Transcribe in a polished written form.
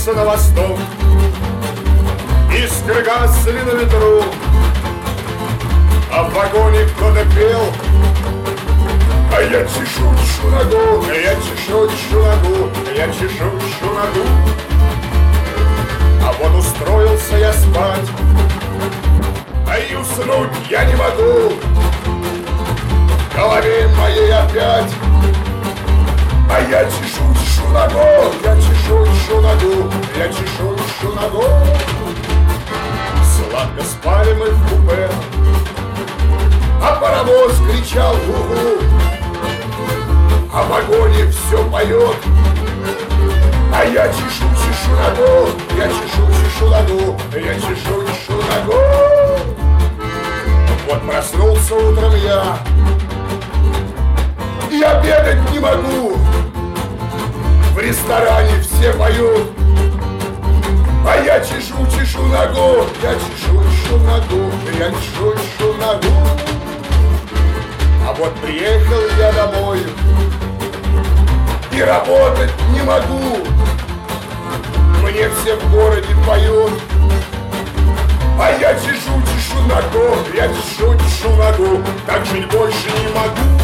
направился на восток. Искры гасли на ветру, а в вагоне кто-то пел. А я чешу ногу, а я чешу ногу, а я чешу ногу. А вот устроился я спать, а и уснуть я не могу. В голове моей опять. А я чешу ногу, я чешу ногу, я чешу ногу. Сладко спали мы в купе, а паровоз кричал гу-гу. А в вагоне все поет. А я чешу ногу, я чешу ногу, я чешу ногу. Вот проснулся утром я и обедать не могу. В ресторане все поют, а я чешу ногу, я чешу ногу, я чешу ногу. А вот приехал я домой и работать не могу. Мне все в городе поют, а я чешу ногу, я чешу ногу. Так жить больше не могу.